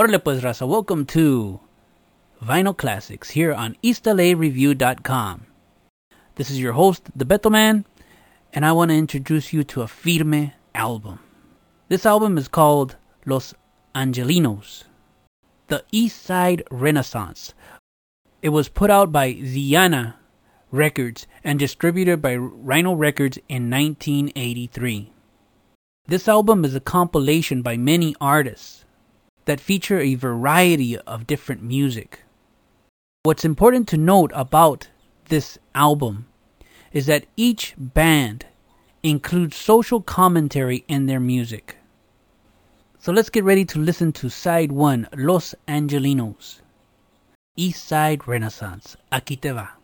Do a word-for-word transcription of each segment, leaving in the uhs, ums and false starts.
Orale pues raza, welcome to Vinyl Classics here on East L A Review dot com. This is your host, the Beto Man, and I want to introduce you to a Firme album. This album is called Los Angelinos, the East Side Renaissance. It was put out by Ziana Records and distributed by Rhino Records in nineteen eighty-three. This album is a compilation by many artists that feature a variety of different music. What's important to note about this album is that each band includes social commentary in their music. So let's get ready to listen to side one, Los Angelinos, East Side Renaissance. Aquí te va.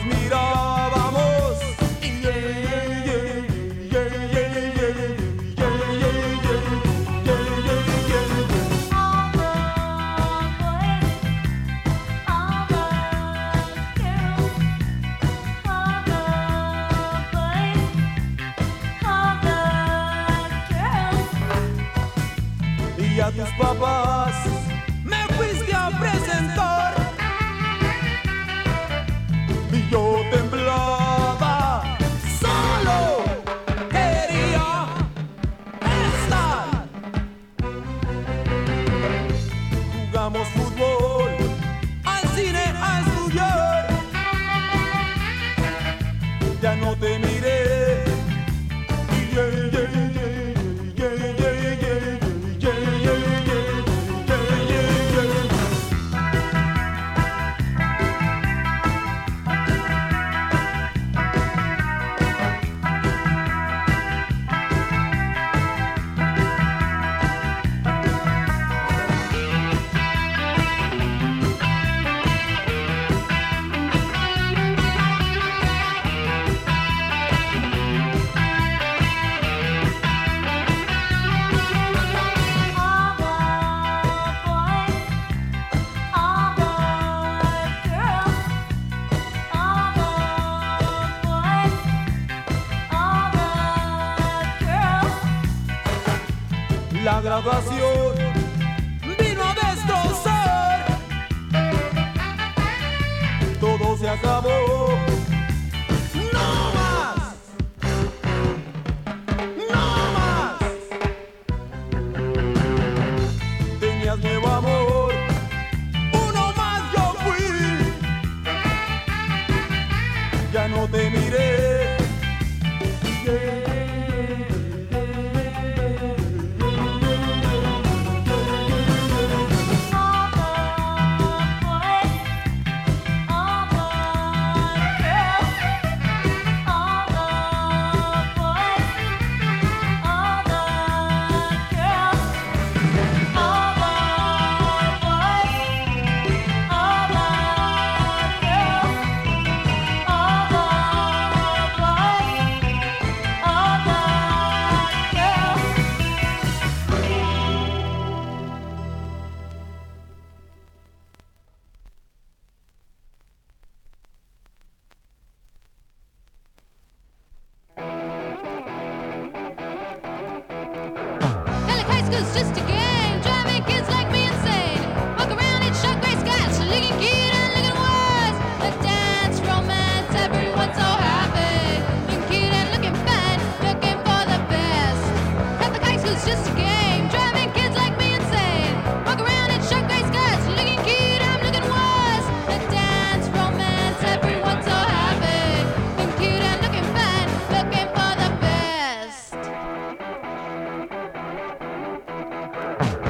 nos mirábamos. Y a tus papás me fuiste a presentar y yo temblaba, solo quería estar. Jugamos fútbol, al cine a estudiar. Ya no te miré. Yeah, yeah, yeah, yeah, yeah, yeah, yeah. La graduación vino a destrozar, todo se acabó. No más, no más. Tenías nuevo amor, uno más yo fui. Ya no te miré. Yeah. It's just a game, driving kids like me insane. Walk around in short gray skies, looking cute and looking wise. A dance, romance, everyone's so happy. Looking cute and looking fun, looking for the best. Catholic high school's just a game, driving kids like me insane. Walk around in short gray skies, looking cute, I'm looking wise. A dance, romance, everyone's so happy. Looking cute and looking fun, looking for the best.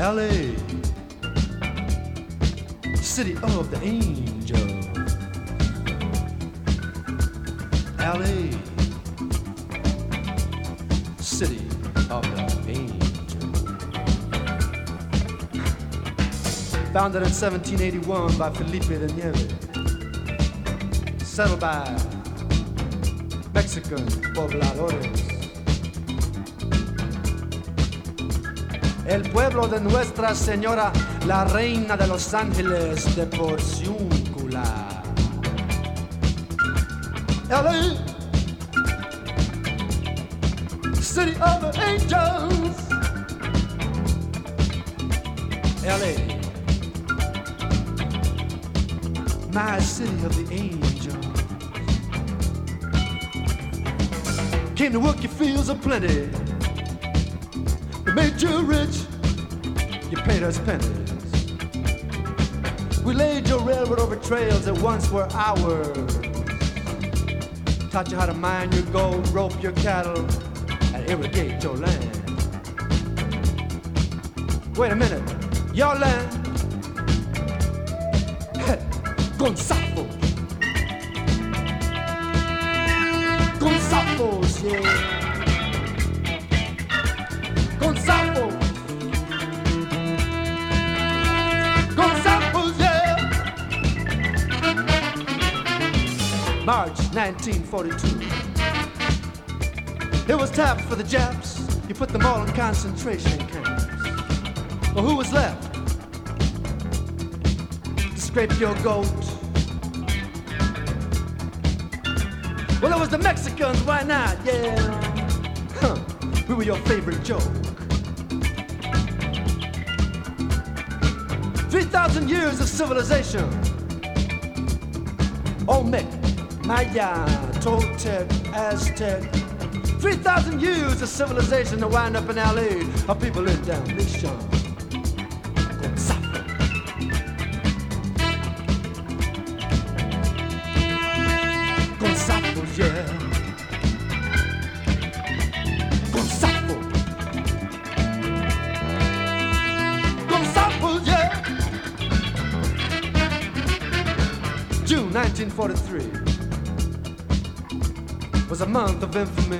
L A, city of the angels. L A, city of the angels. Founded in seventeen eighty-one by Felipe de Nieves. Settled by Mexican pobladores. El pueblo de Nuestra Señora, la reina de Los Ángeles de Porciúncula. L A, city of the angels. L A, my city of the angels. Came to work your fields of plenty. We made you rich, you paid us pennies. We laid your railroad over trails that once were ours. Taught you how to mine your gold, rope your cattle, and irrigate your land. Wait a minute, your land? Gonzalo. Gonzalo's, yeah. Gonzalo. Gonzalo's, yeah. March nineteen forty-two. It was time for the Japs. You put them all in concentration camps. Well, who was left to scrape your goat? Well, it was the Mexicans, why not? Yeah. Huh. We were your favorite joke. three thousand years of civilization. Olmec, Maya, Toltec, Aztec. three thousand years of civilization to wind up in L A. Our people live down Mission. Gonzalo. Gonzalo, yeah. Gonzalo. Gonzalo, yeah. June nineteen forty-three was a month of infamy.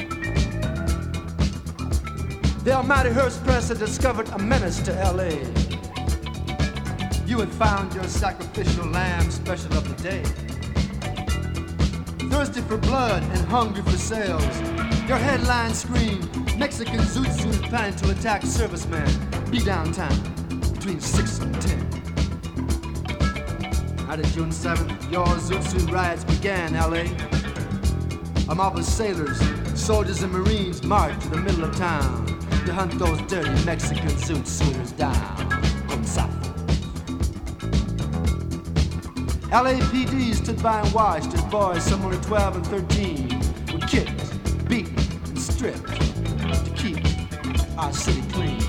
The almighty Hearst Press had discovered a menace to L A. You had found your sacrificial lamb special of the day. Thirsty for blood and hungry for sales, your headline screamed, Mexican zoot suits planning to attack servicemen. Be downtown between six and ten. Out of June seventh, your zoot suit riots began, L A. A mob of sailors, soldiers and marines marched to the middle of town to hunt those dirty Mexican zoot suiters down. Gonzalo. L A P D stood by and watched as boys somewhere twelve and thirteen were kicked, beaten, and stripped to keep our city clean.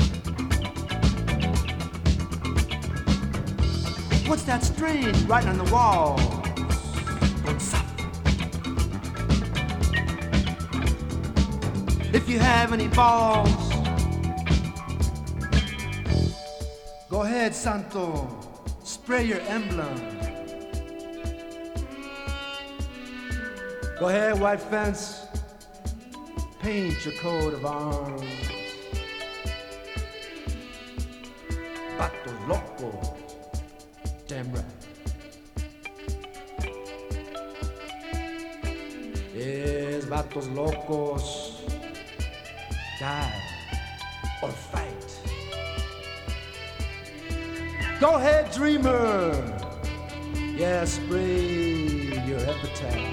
What's that strange writing on the walls? Gonzalo. If you have any balls, go ahead, Santo, spray your emblem. Go ahead, white fence, paint your coat of arms. Vato loco, damn right. Yes, vatos locos, die or fight. Go ahead, dreamer. Yeah, spray your epitaph.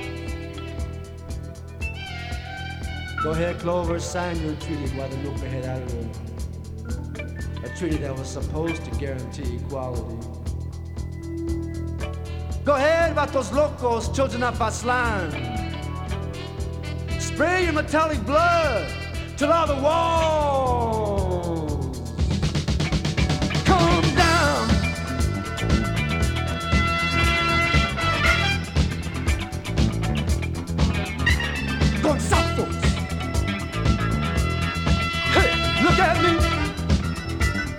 Go ahead, Clover, sign your treaty, Guadalupe Hidalgo. A treaty that was supposed to guarantee equality. Go ahead, vatos locos, children of Aztlán. Spray your metallic blood till all the walls come down. Gonzalo. Hey, look at me.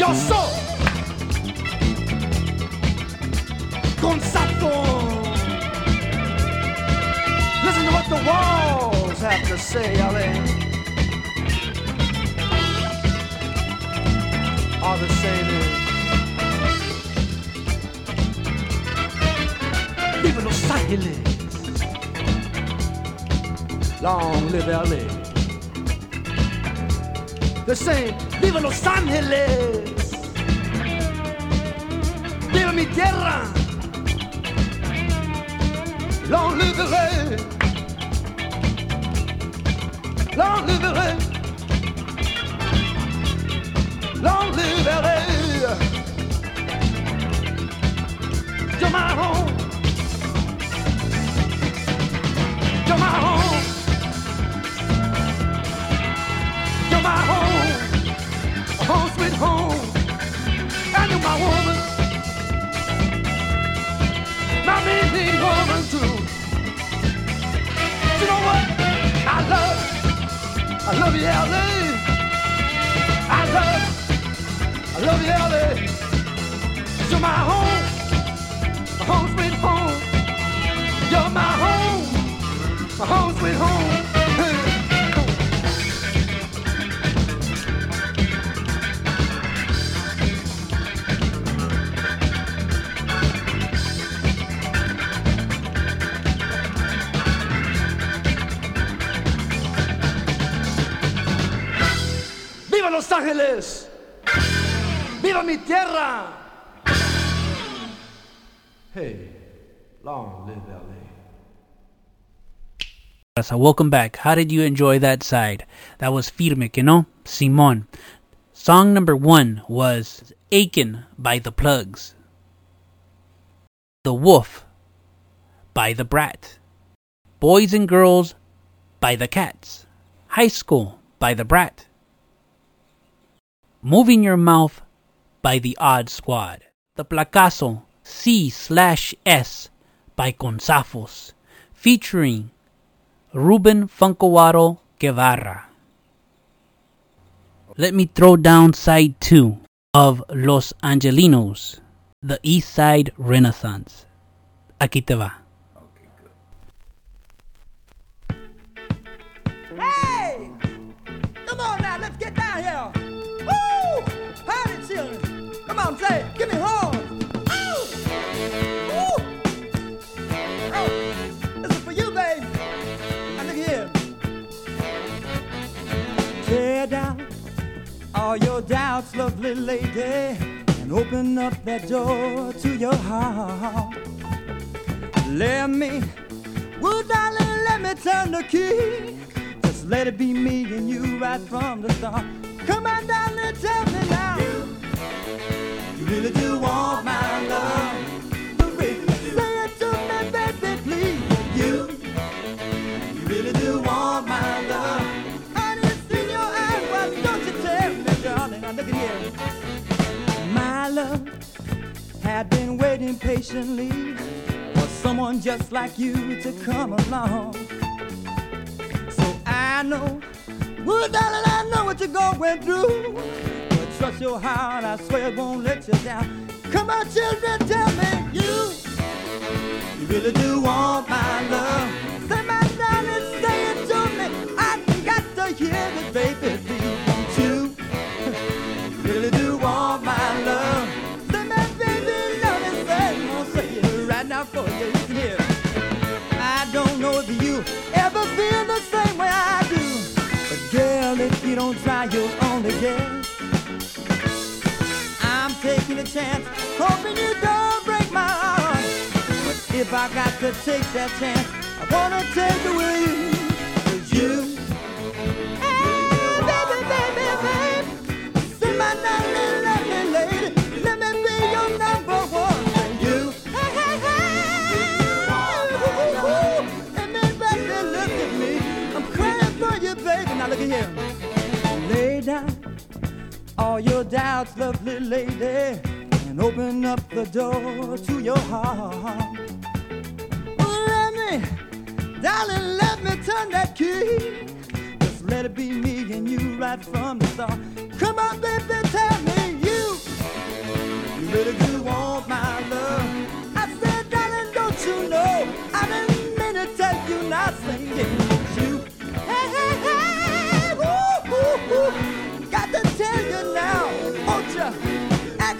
Yo soy Gonzalo. Listen to what the walls have to say, L A. All the same is Viva Los Angeles. Long live L A. They're saying Viva Los Angeles. Viva mi tierra. Long live L A. Long live L A. Long live L A. You're my home. You're my home. You're my home. A home sweet home. And you're my woman. My main need woman too. You know what? I love, I love you, L A. I love, I love you, L A. You're my home, my home sweet home. You're my home, my home sweet home. Hey. Viva Los Ángeles. Viva mi tierra. Hey, long live L A. So welcome back. How did you enjoy that side? That was Firme, que no? Simon. Song number one was Aiken by The Plugs. The Wolf by The Brat. Boys and Girls by The Cats. High School by The Brat. Moving Your Mouth by The Odd Squad. The Placazo C slash S by Consafos, featuring Ruben Funkawaro Guevara. Let me throw down side two of Los Angelinos, the East Side Renaissance. Aquí te va. Hey! Come on now, let's get down here. Woo! Party children. Come on, say it. Give me horns. Woo! Woo! Oh, this is for you, baby. Now look here. Tear down all your doubts, lovely lady, and open up that door to your heart. Let me, well, darling, let me turn the key. Just let it be me and you right from the start. Come on, darling, tell me now. You, you really do want my love. Baby, say it to me, baby, please. You, you really do want my love. Honey, it's in your eyes, why don't you tell me, darling? Now look at here. My love had been waiting patiently for someone just like you to come along. So I know, well, darling, I know what you're going through. But trust your heart, I swear it won't let you down. Come on, children, tell me you, you really do want my love. Say my darling, say it to me. I got to hear this, baby, please. Don't you, you really do want my love. Say my baby, love me, say, I'm gonna say it right now for you. Listen here. I don't know if you ever feel the same way I do. But girl, if you don't try, you'll only guess. I'm taking a chance, hoping you don't break my heart. But if I got to take that chance, I wanna take it with you. 'Cause you, hey, baby, baby, baby, say my darling, lovely lady, let me be your number one. And you, hey, hey, hey, and then baby, look at me, I'm crying for you, baby. Now look at here. Lay down all your doubts, lovely lady, and open up the door to your heart. Oh, let me, darling, let me turn that key. Just let it be me and you right from the start. Come on, baby, tell me you,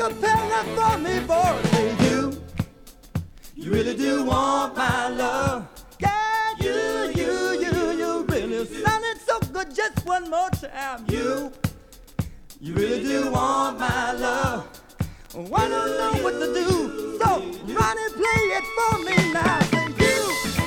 acapella for me, boy. Say you, you really do want my love. Yeah, you, you, you, you really sounded so good. Just one more time, you, you really do want my love. Oh, I don't know what to do, so run and play it for me now. Say you.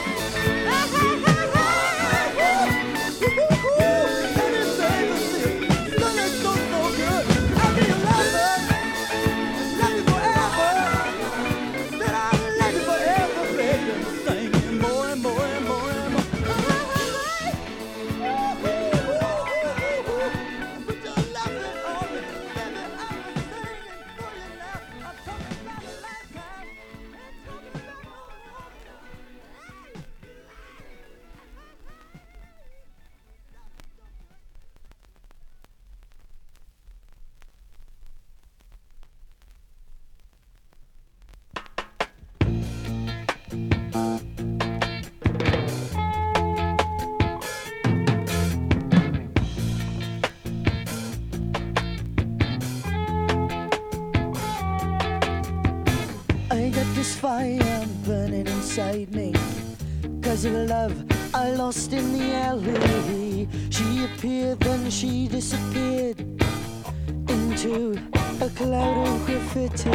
Fire burning inside me, 'cause of love I lost in the alley. She appeared, then she disappeared into a cloud of graffiti.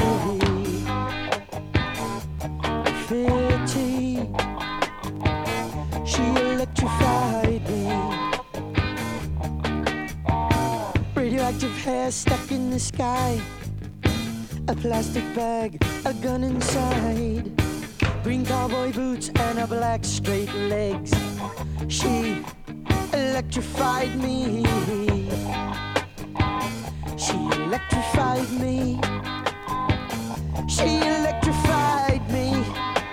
Graffiti. She electrified me. Radioactive hair stuck in the sky. A plastic bag, a gun inside, green cowboy boots and a black straight legs. She electrified me. She electrified me. She electrified me.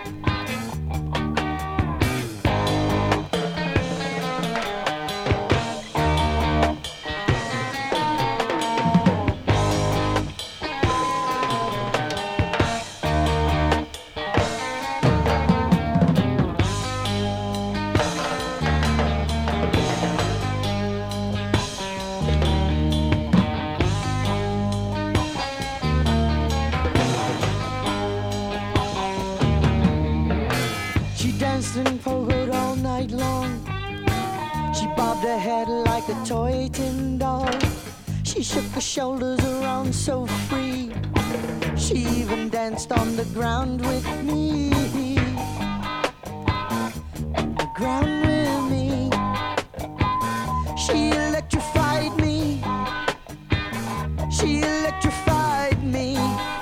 And pogoed all night long. She bobbed her head like a toy tin doll. She shook her shoulders around so free. She even danced on the ground with me. On the ground with me. She electrified me. She electrified me.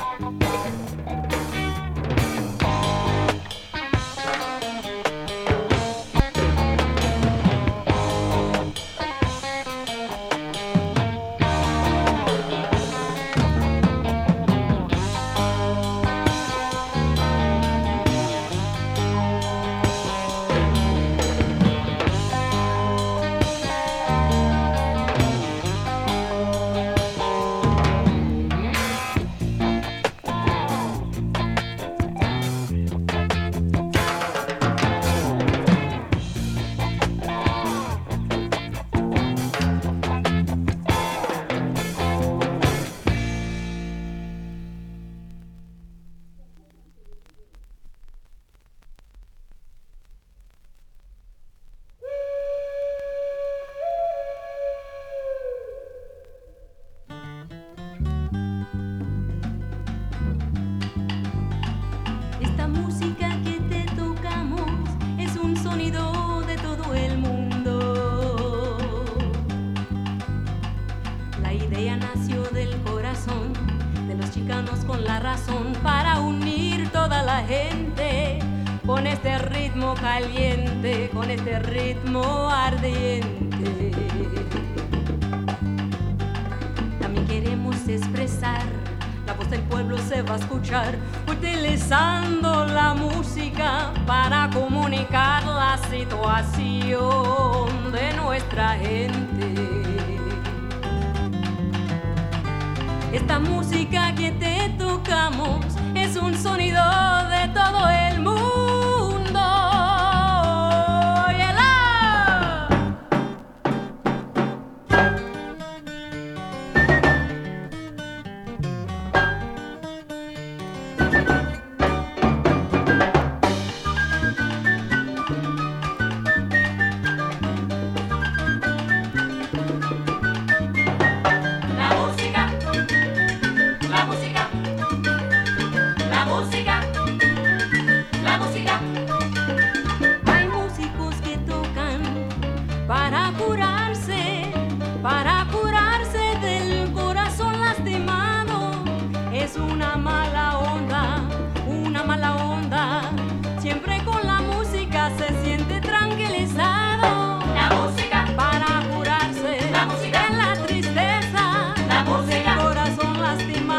Caliente, con este ritmo ardiente. También queremos expresar, la voz del pueblo se va a escuchar, utilizando la música para comunicar la situación de nuestra gente. Esta música que te tocamos es un sonido de todo el mundo.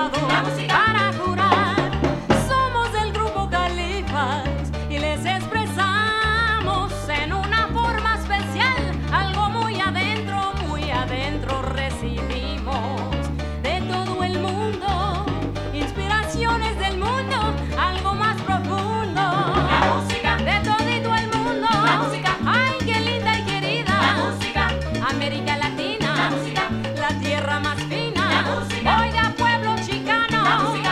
llamado para jurar. Somos el grupo Califas y les expresamos en una forma especial algo muy adentro, muy adentro recibimos de todo el mundo, inspiraciones del mundo, algo más profundo. La música de todito el mundo. La música, ay, qué linda y querida. La música, América Latina. La música, la tierra más fina. La música, oiga pueblo chicano. La música,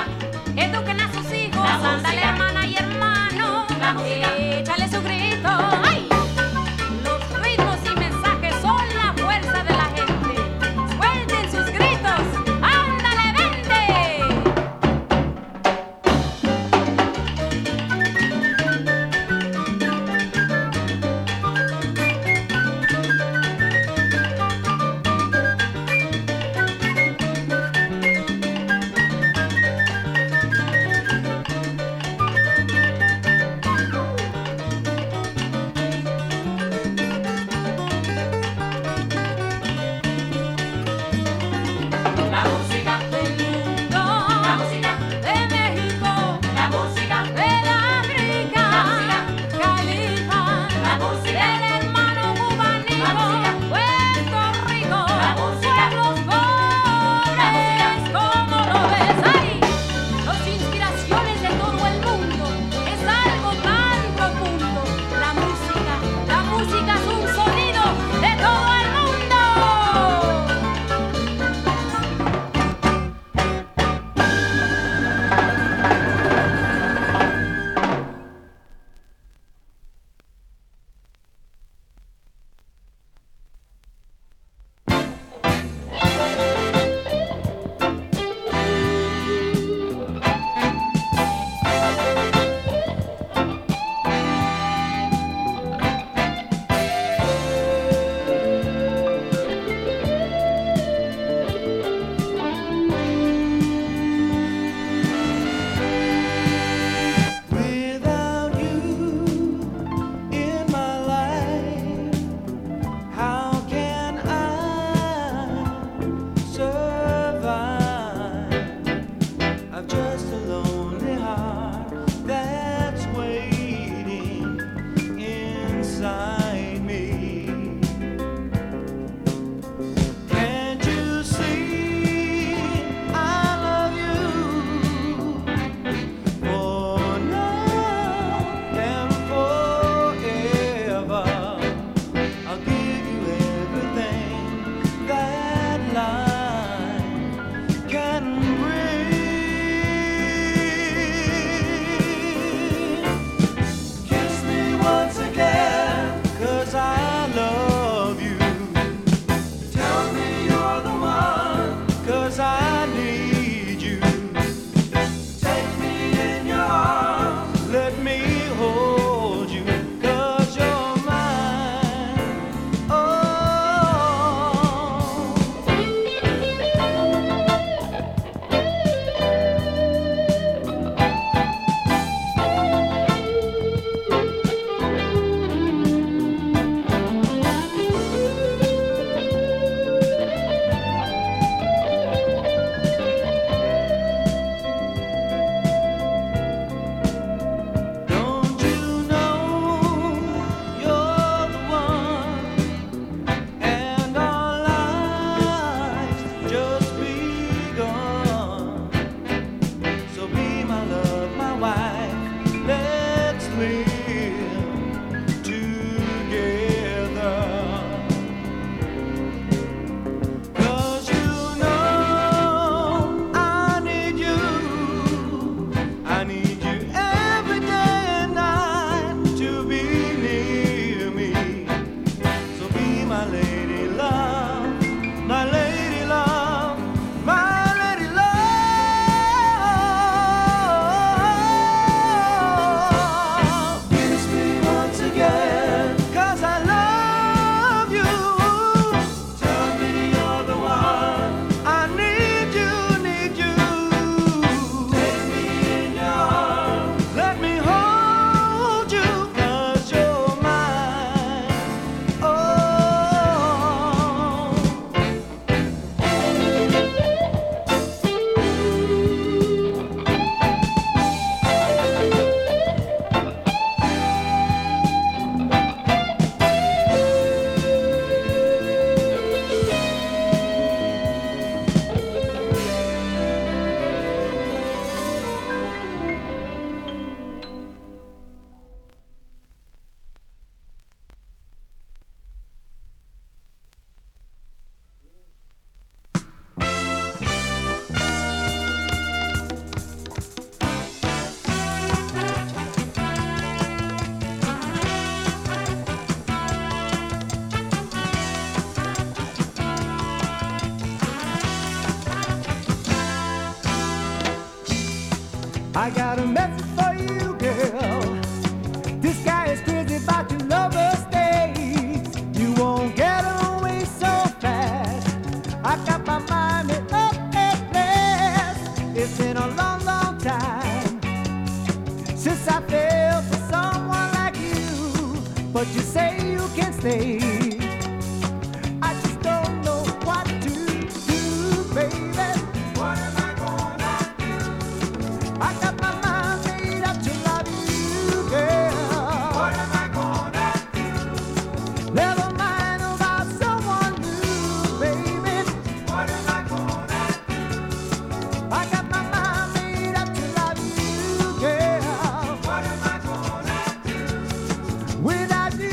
I got a message for you, girl. This guy is crazy about your lover stays. You won't get away so fast. I got my mind made up at last. It's been a long, long time since I fell for someone like you. But you say you can stay. I just don't know what to do, baby. What am I gonna do? I got my mind made up to love you, girl. What am I gonna do? Never mind about someone new, baby. What am I gonna do? I got my mind made up to love you, girl. What am I gonna do without you?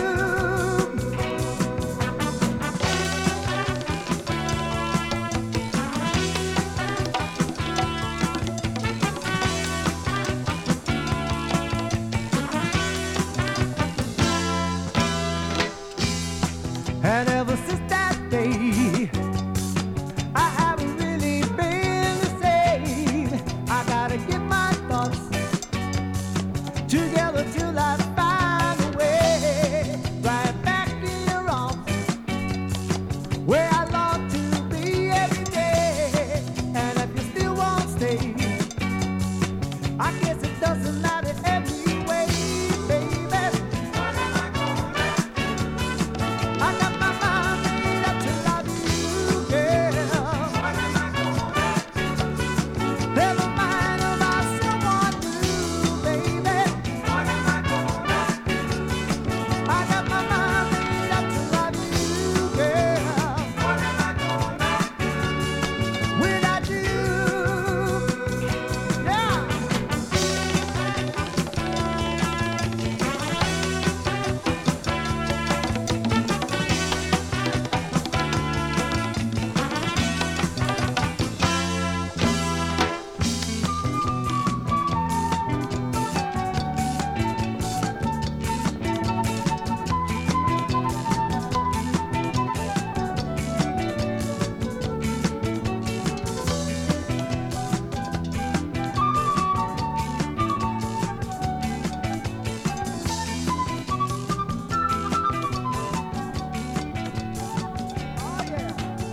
And ever since that day, I haven't really been the same. I gotta get my thoughts together till I find a way right back in your arms, where I long to be every day. And if you still won't stay, I guess it doesn't matter anyway, baby. What am I gonna do? I got my mind made up to love you, girl. What am I gonna do? Never mind about someone new, baby. What am I gonna do? I got my mind made up to love you, girl. What am I gonna do without you? Yeah. Oh yeah.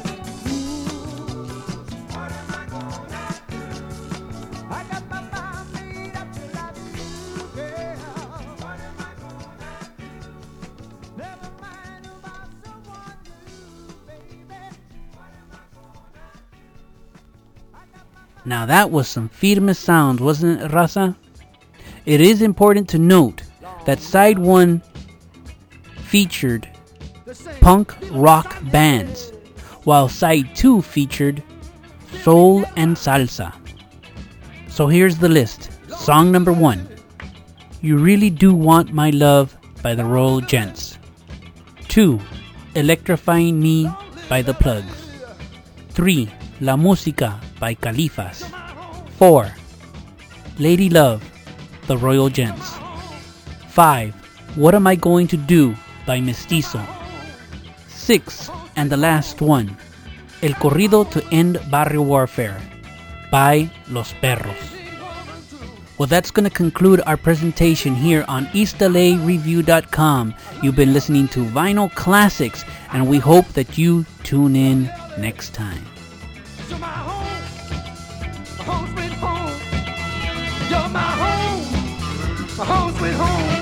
What am I gonna do? I got my mind made up to love you, girl. What am I gonna do? Never mind about someone new, baby. What am I gonna do? I got my mind. Now that was some firme sounds, wasn't it, Raza? It is important to note that side one featured punk rock bands, while side two featured soul and salsa. So here's the list. Song number one, You Really Do Want My Love by the Royal Gents. Two, Electrifying Me by the Plugs. Three, La Música by Califas. Four, Lady Love, the Royal Gents. Five, What Am I Going to Do by Mestizo. Six, and the last one, El Corrido to End Barrio Warfare by Los Perros. Well, that's going to conclude our presentation here on East L A Review dot com. You've been listening to Vinyl Classics, and we hope that you tune in next time. You're my home, my home sweet home. You're my home, my home sweet home.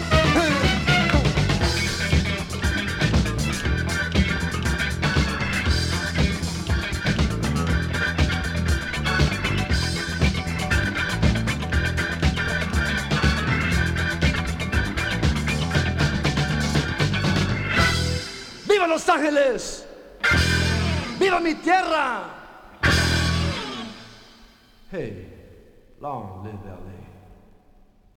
¡Viva Los Ángeles! ¡Viva mi tierra! Hey, long live L A